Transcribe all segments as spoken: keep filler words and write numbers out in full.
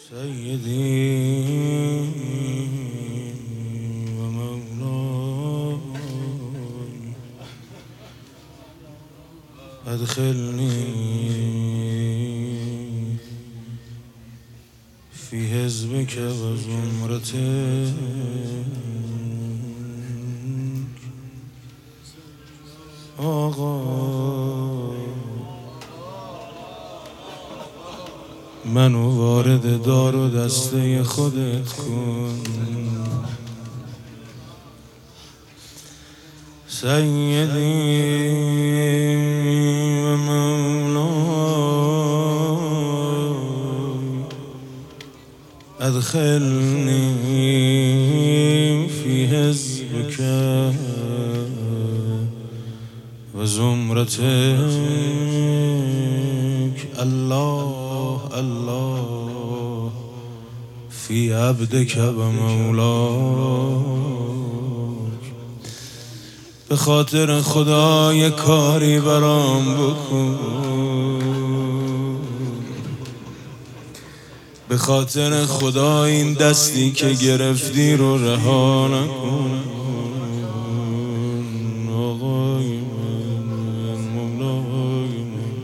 سيدي ومولاي أدخلني في حزبك وزمرتك آقا منو وارد دار و دسته خودت کن سیدی و مولاي ادخلنی فی حزبک و زمرتک الله الله فی عبدک و مولاک به خاطر خدا یک کاری برام بکن به خاطر خدا این دستی که گرفتی رو رها نکن آقای من مولای من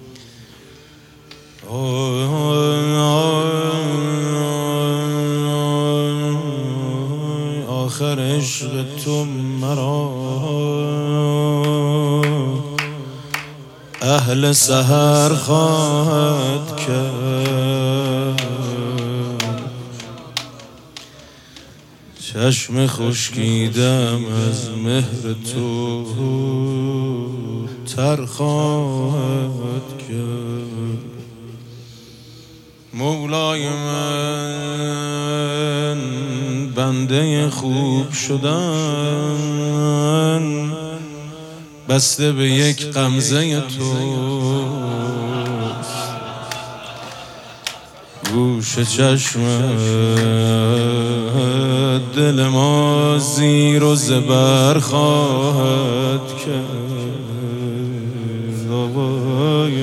آخر عشق تو مرا اهل سحر خواهد کرد چشم خشکیدم از مهر تو تر خواهد کرد مولای من بنده خوب شدن بسته به یک غمزه توست گوش چشمت دل ما زیر و زبر خواهد کرد آقای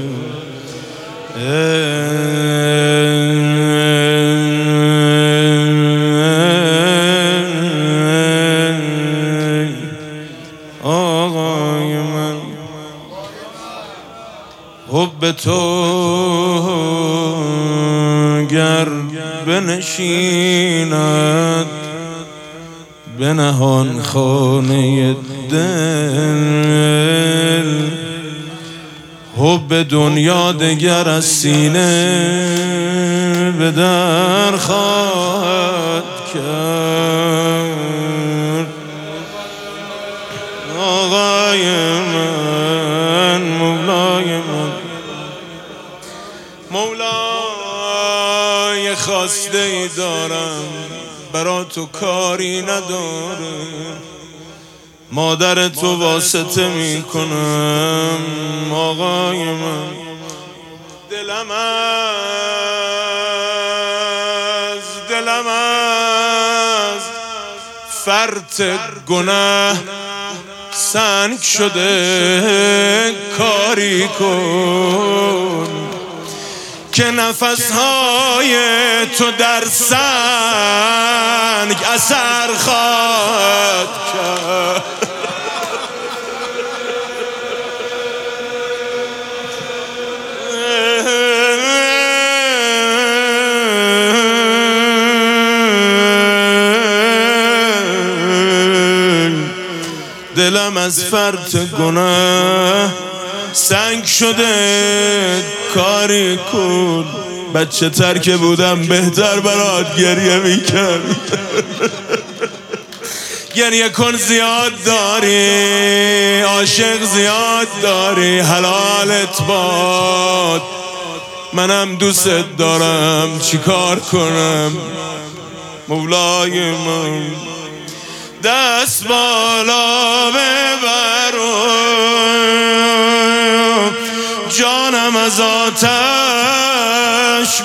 آقای من حب تو گر بنشیند به نهان خانه دل حب دنیا دگر از سینه به در خواهد کرد آقای من مولای من مولای خواسته ای دارم برا تو کاری نداره مادر تو واسطه می کنم آقای من دلم از دلم از فرط گناه سنگ شده کاری کن که نفسهای تو در سنگ اثر خواهد کرد دلم از فرط گناه سنگ شده کاری کن بچه تر که بودم بهتر برات گریه میکرد گریه کن زیاد داری عاشق زیاد داری حلالت باد منم دوست دارم چی کار کنم مولای من دست بالا ببرو جانم از آتش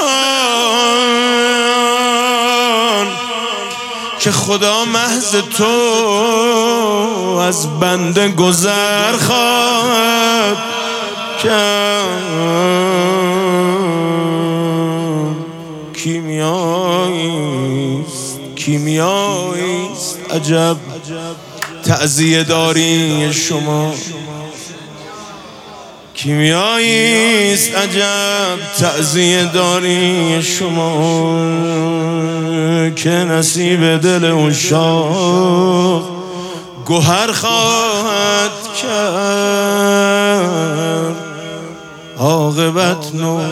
برهان که خدا محض تو از بنده گذر خواهد کرد کیمیاییست کیمیاییست عجب تعزیه داری شما، کیمیاییست عجب تعزیه داری شما، که نصیب دل عشاق گوهر خواهد کرد. عاقبت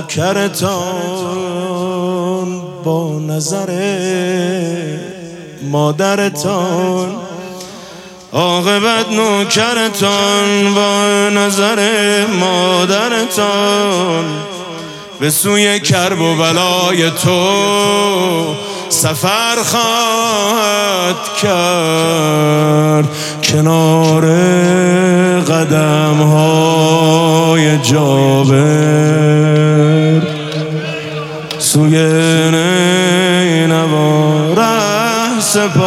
نوکرتان با نظر مادرتان، عاقبت نوکرتان با نظر مادرتان، به سوی کرب و بلای تو سفر خواهد کرد. کنار قدم های جابر سوی نینوا ره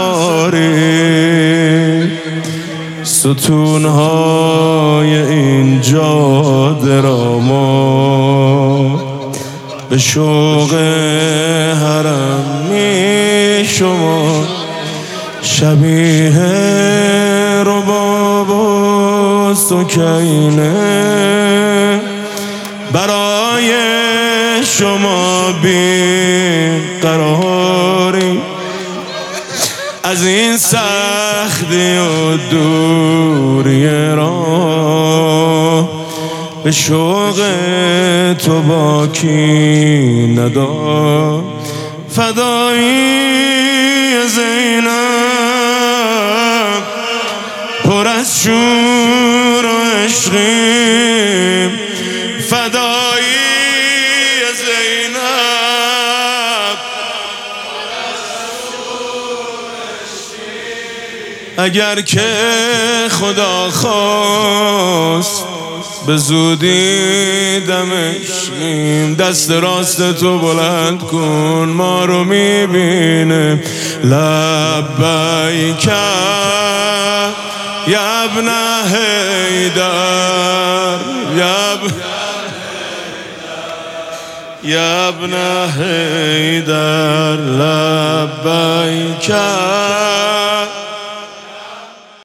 سپاری، ستونهای این جاده را ما به شوق حرم می شما، شبیه رباب و سکینه برای شما بی قراری، از این سختی و دوری راه به شوق تو باکی ندار. فدایی زینب پر از شور و عشقیم، فدایی زینب اگر که خدا خواست به زودی دمشقیم. دست راست تو بلند کن ما رو میبینه. لبیک یا ابن حیدر یا ابن حیدر لبیک